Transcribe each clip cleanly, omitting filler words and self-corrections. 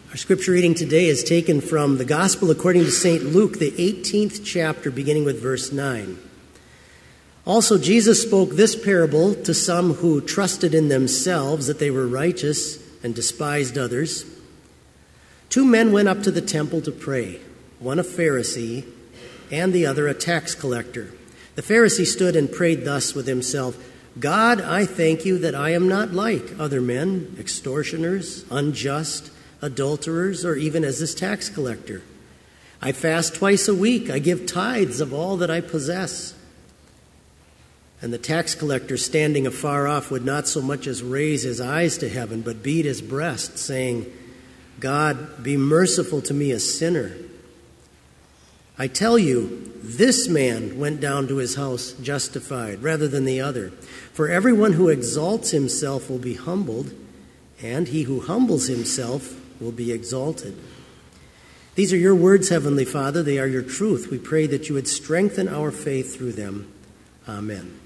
Our scripture reading today is taken from the Gospel according to St. Luke, the 18th chapter, beginning with verse 9. Also, Jesus spoke this parable to some who trusted in themselves that they were righteous and despised others. 2 men went up to the temple to pray, one a Pharisee and the other a tax collector. The Pharisee stood and prayed thus with himself, God, I thank you that I am not like other men, extortioners, unjust, adulterers, or even as this tax collector. I fast twice a week. I give tithes of all that I possess. And the tax collector, standing afar off, would not so much as raise his eyes to heaven, but beat his breast, saying, God, be merciful to me, a sinner. I tell you, this man went down to his house justified, rather than the other. For everyone who exalts himself will be humbled, and he who humbles himself will be exalted. These are your words, Heavenly Father. They are your truth. We pray that you would strengthen our faith through them. Amen.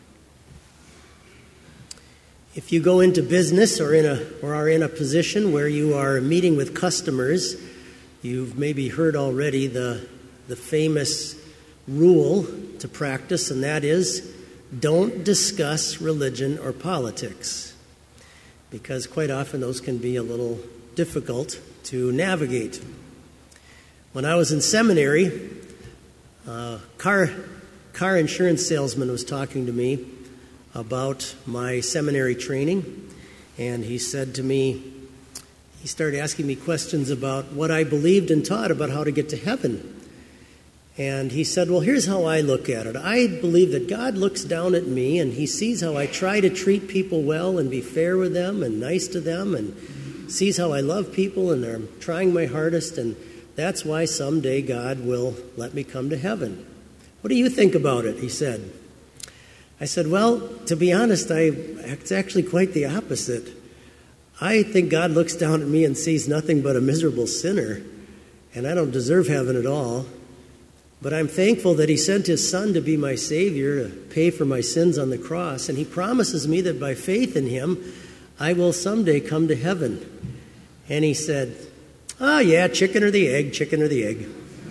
If you go into business or are in a position where you are meeting with customers, you've maybe heard already the famous rule to practice, and that is, don't discuss religion or politics, because quite often those can be a little difficult to navigate. When I was in seminary, a car insurance salesman was talking to me about my seminary training, and he said to me, he started asking me questions about what I believed and taught about how to get to heaven. And he said, well, here's how I look at it. I believe that God looks down at me and he sees how I try to treat people well and be fair with them and nice to them, and sees how I love people and I'm trying my hardest, and that's why someday God will let me come to heaven. What do you think about it? He said. I said, well, to be honest, it's actually quite the opposite. I think God looks down at me and sees nothing but a miserable sinner, and I don't deserve heaven at all. But I'm thankful that he sent his son to be my Savior, to pay for my sins on the cross, and he promises me that by faith in him, I will someday come to heaven. And he said, oh yeah, chicken or the egg, chicken or the egg.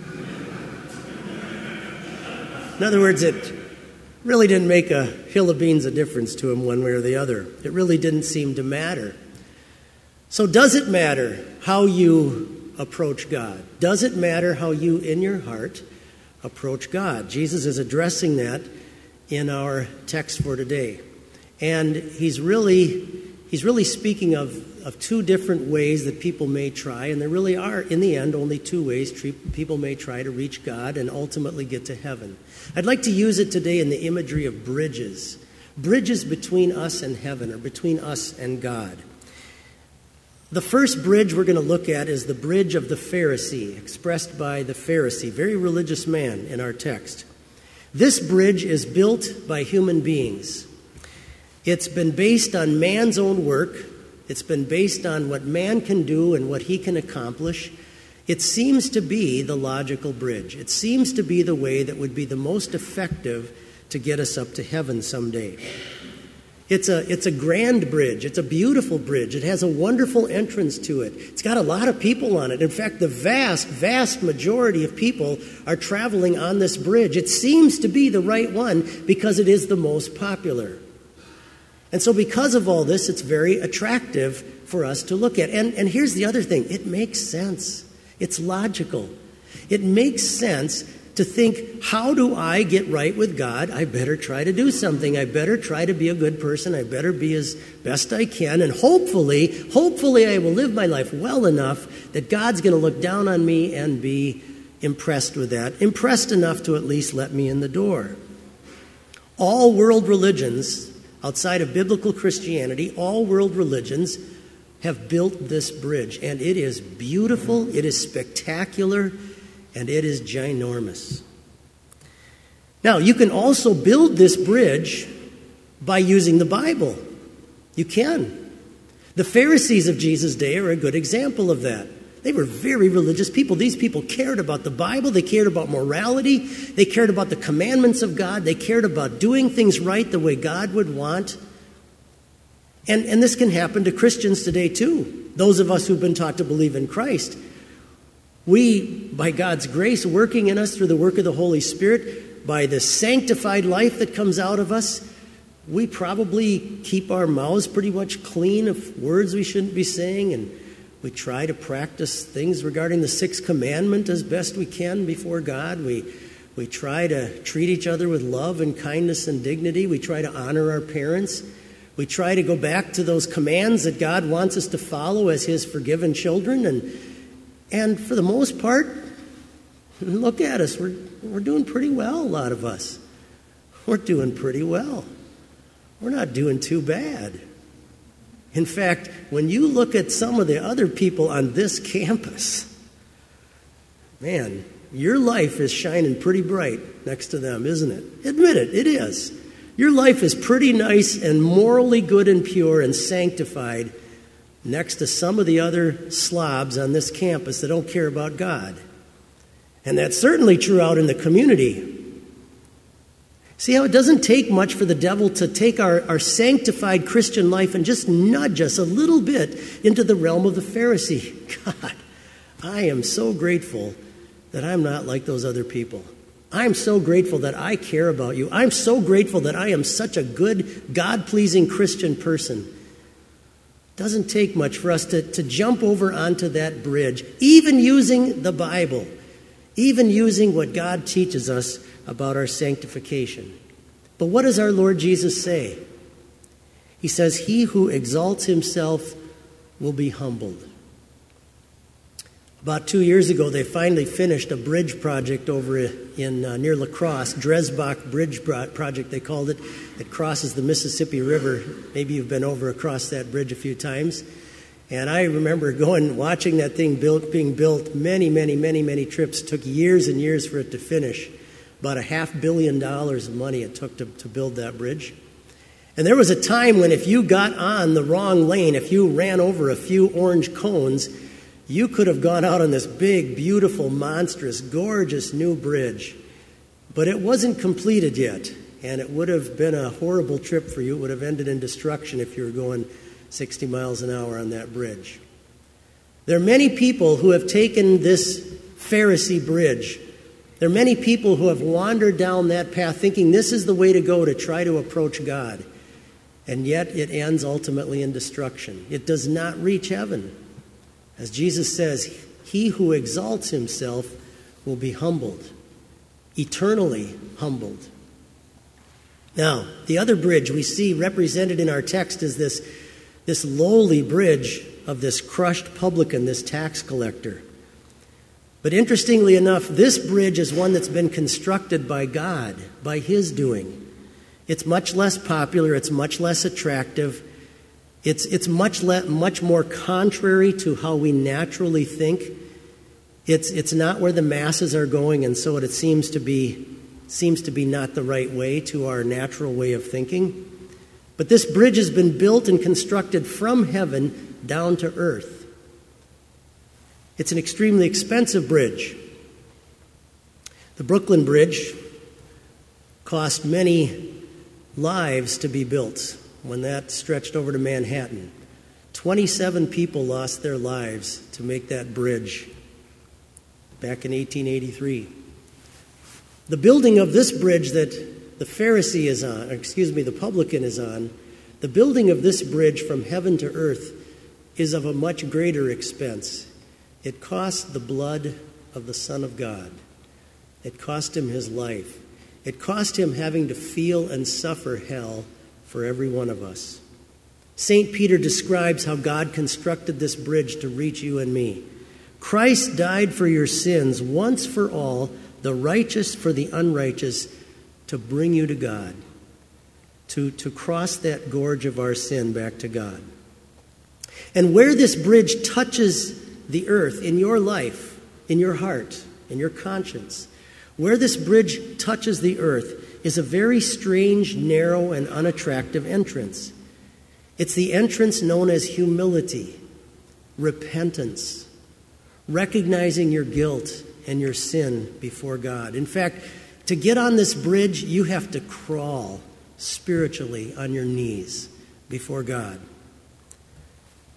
In other words, it really didn't make a hill of beans a difference to him one way or the other. It really didn't seem to matter. So does it matter how you approach God? Does it matter how you, in your heart, approach God? Jesus is addressing that in our text for today. And he's really speaking of 2 different ways that people may try, and there really are, in the end, only 2 ways people may try to reach God and ultimately get to heaven. I'd like to use it today in the imagery of bridges. Bridges between us and heaven, or between us and God. The first bridge we're going to look at is the bridge of the Pharisee, expressed by the Pharisee, very religious man in our text. This bridge is built by human beings. It's been based on man's own work. It's been based on what man can do and what he can accomplish. It seems to be the logical bridge. It seems to be the way that would be the most effective to get us up to heaven someday. It's a grand bridge. It's a beautiful bridge. It has a wonderful entrance to it. It's got a lot of people on it. In fact, the vast, vast majority of people are traveling on this bridge. It seems to be the right one because it is the most popular. And so because of all this, it's very attractive for us to look at. And here's the other thing. It makes sense. It's logical. It makes sense to think, how do I get right with God? I better try to do something. I better try to be a good person. I better be as best I can. And hopefully I will live my life well enough that God's going to look down on me and be impressed with that. Impressed enough to at least let me in the door. All world religions, outside of biblical Christianity, all world religions have built this bridge. And it is beautiful, it is spectacular, and it is ginormous. Now, you can also build this bridge by using the Bible. You can. The Pharisees of Jesus' day are a good example of that. They were very religious people. These people cared about the Bible. They cared about morality. They cared about the commandments of God. They cared about doing things right the way God would want. And this can happen to Christians today too. Those of us who've been taught to believe in Christ, we, by God's grace working in us through the work of the Holy Spirit, by the sanctified life that comes out of us, we probably keep our mouths pretty much clean of words we shouldn't be saying, and we try to practice things regarding the sixth commandment as best we can before God. We try to treat each other with love and kindness and dignity. We try to honor our parents. We try to go back to those commands that God wants us to follow as His forgiven children. And for the most part, look at us. We're doing pretty well, a lot of us. We're doing pretty well. We're not doing too bad. In fact, when you look at some of the other people on this campus, man, your life is shining pretty bright next to them, isn't it? Admit it, it is. Your life is pretty nice and morally good and pure and sanctified next to some of the other slobs on this campus that don't care about God. And that's certainly true out in the community. See how it doesn't take much for the devil to take our sanctified Christian life and just nudge us a little bit into the realm of the Pharisee. God, I am so grateful that I'm not like those other people. I'm so grateful that I care about you. I'm so grateful that I am such a good, God-pleasing Christian person. It doesn't take much for us to jump over onto that bridge, even using the Bible, even using what God teaches us about our sanctification. But what does our Lord Jesus say? He says, "He who exalts himself will be humbled." About 2 years ago, they finally finished a bridge project over in near La Crosse, Dresbach Bridge Project, they called it. It crosses the Mississippi River. Maybe you've been over across that bridge a few times. And I remember watching that thing being built, many trips. It took years and years for it to finish. About $500 million of money it took to build that bridge. And there was a time when if you got on the wrong lane, if you ran over a few orange cones, you could have gone out on this big, beautiful, monstrous, gorgeous new bridge. But it wasn't completed yet, and it would have been a horrible trip for you. It would have ended in destruction if you were going 60 miles an hour on that bridge. There are many people who have taken this Pharisee bridge. There are many people who have wandered down that path thinking this is the way to go to try to approach God. And yet it ends ultimately in destruction. It does not reach heaven. As Jesus says, he who exalts himself will be humbled, eternally humbled. Now, the other bridge we see represented in our text is this lowly bridge of this crushed publican, this tax collector. But interestingly enough, this bridge is one that's been constructed by God, by His doing. It's much less popular. It's much less attractive. It's much more contrary to how we naturally think. It's not where the masses are going, and so it seems to be not the right way to our natural way of thinking. But this bridge has been built and constructed from heaven down to earth. It's an extremely expensive bridge. The Brooklyn Bridge cost many lives to be built when that stretched over to Manhattan. 27 people lost their lives to make that bridge back in 1883. The building of this bridge that the the publican is on, the building of this bridge from heaven to earth is of a much greater expense. It cost the blood of the Son of God. It cost him his life. It cost him having to feel and suffer hell for every one of us. St. Peter describes how God constructed this bridge to reach you and me. Christ died for your sins once for all, the righteous for the unrighteous, to bring you to God, to cross that gorge of our sin back to God. And where this bridge touches the earth in your life, in your heart, in your conscience, where this bridge touches the earth is a very strange, narrow, and unattractive entrance. It's the entrance known as humility, repentance, recognizing your guilt and your sin before God. In fact, to get on this bridge, you have to crawl spiritually on your knees before God.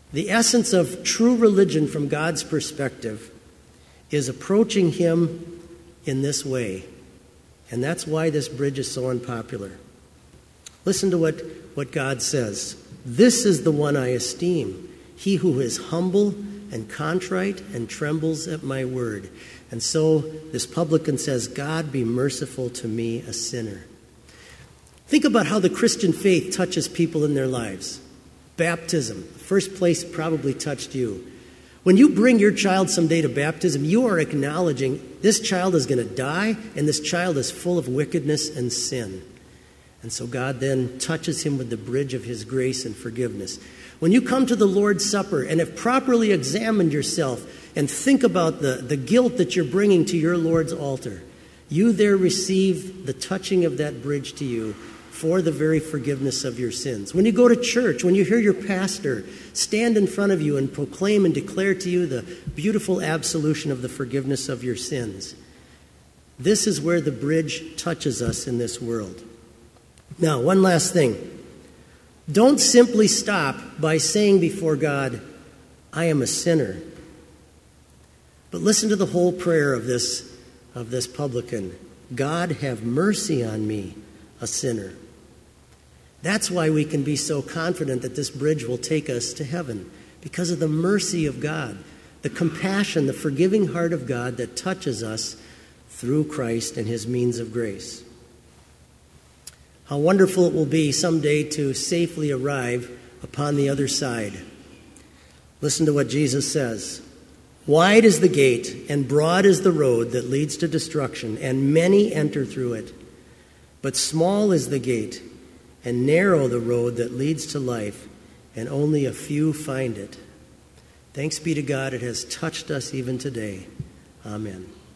The essence of true religion from God's perspective is approaching Him in this way. And that's why this bridge is so unpopular. Listen to what God says. This is the one I esteem, he who is humble and contrite and trembles at my word. And so this publican says, God, be merciful to me, a sinner. Think about how the Christian faith touches people in their lives. Baptism, the first place it probably touched you. When you bring your child someday to baptism, you are acknowledging this child is going to die, and this child is full of wickedness and sin. And so God then touches him with the bridge of his grace and forgiveness. When you come to the Lord's Supper and have properly examined yourself and think about the guilt that you're bringing to your Lord's altar, you there receive the touching of that bridge to you for the very forgiveness of your sins. When you go to church, when you hear your pastor stand in front of you and proclaim and declare to you the beautiful absolution of the forgiveness of your sins, this is where the bridge touches us in this world. Now, one last thing. Don't simply stop by saying before God, I am a sinner. But listen to the whole prayer of this publican. God, have mercy on me, a sinner. That's why we can be so confident that this bridge will take us to heaven, because of the mercy of God, the compassion, the forgiving heart of God that touches us through Christ and his means of grace. How wonderful it will be someday to safely arrive upon the other side. Listen to what Jesus says. Wide is the gate and broad is the road that leads to destruction, and many enter through it. But small is the gate and narrow the road that leads to life, and only a few find it. Thanks be to God, it has touched us even today. Amen.